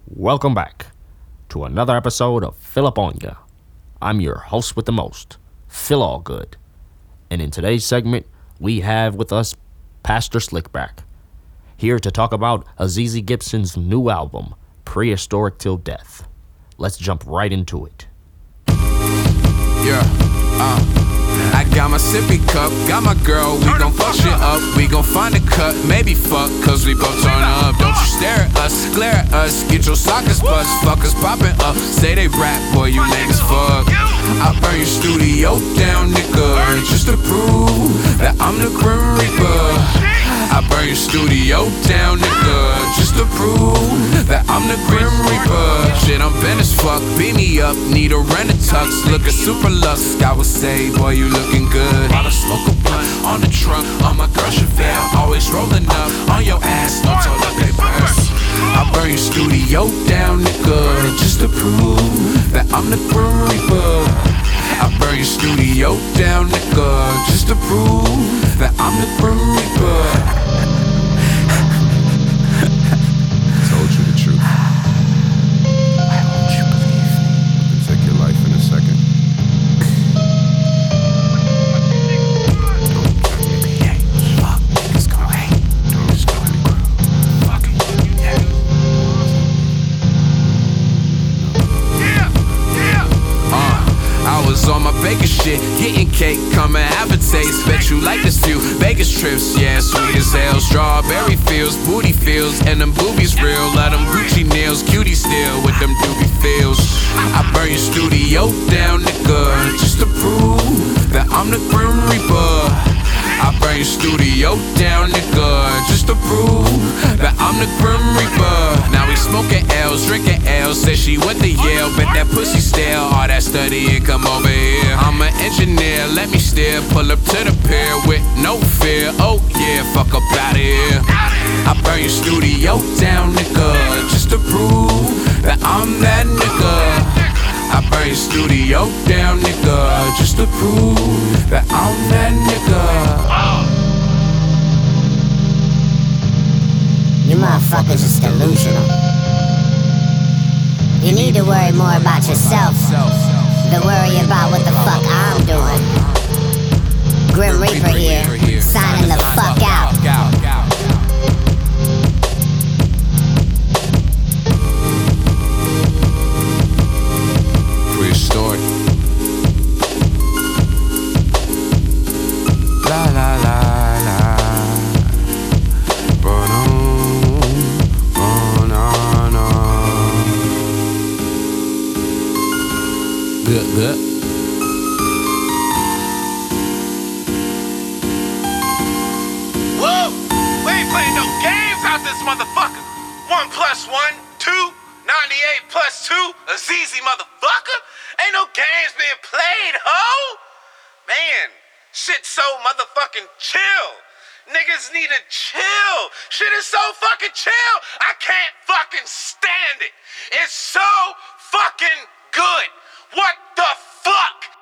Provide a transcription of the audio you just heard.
Welcome back to another episode of Philip on Ya. I'm your host with the most, Phil Allgood. And in today's segment, we have with us Pastor Slickback, here to talk about Azizi Gibson's new album, Prehistoric Till Death. Let's jump right into it. I got my sippy cup, got my girl, we gon' fuck shit up. We gon' find a cut, maybe fuck, cause we both turn up. Don't you stare at us, glare at us, get your sockets bust. Fuckers poppin' up, say they rap, boy, you niggas fuck. I burn your studio down, nigga, just to prove that I'm the Grim Reaper. I burn your studio down, nigga, just to prove that I'm the Grim Reaper. Shit, I'm bent as fuck, beat me up, need a rent a tux, looking super luxe. I would say, boy, you looking good. While I smoke a blunt on the trunk, on my girl Chevelle, always rolling up on your ass, no toe up they burst. I burn your studio down, nigga, just to prove that I'm the Grim Reaper. I burn your studio down, nigga, just to prove that I'm the Grim Reaper. Told you the truth. Why won't you believe me? You can take your life in a second. Fuck, niggas gon' hate. Don't stop me, bro. Fuck it, yeah. I was on my baker shit, getting cake, come and have a taste. Bet you like this view, Vegas trips, yeah, sweet as hell. Strawberry fields, booty feels, and them boobies real. Let them Gucci nails, cutie still with them doobie feels. I burn your studio down, nigga, just to prove that I'm the Grim Reaper. I burn your studio down, nigga, just to prove that I'm the Grim Reaper. Now we smoking L's, drinking L's, say she went to Yale, bet that pussy stale, all that studying, come over here. I'm an engineer, let me steer, pull up to the pier with no fear. Oh yeah, fuck up outta here. I burn your studio down, nigga, just to prove that I'm that nigga. I burn your studio down, nigga, just to prove that I'm that nigga. You motherfuckers is delusional. You need to worry more about yourself than worry about what the fuck I'm doing. Grim Reaper here, signing the fuck out. Prehistoric. La la la la. Good. Woo! We ain't playing no games out this motherfucker. 1 + 1, 2, 98 + 2, Azizi motherfucker. Ain't no games being played, ho! Man, shit so motherfucking chill. Niggas need to chill. Shit is so fucking chill. I can't fucking stand it. It's so fucking good. What the fuck?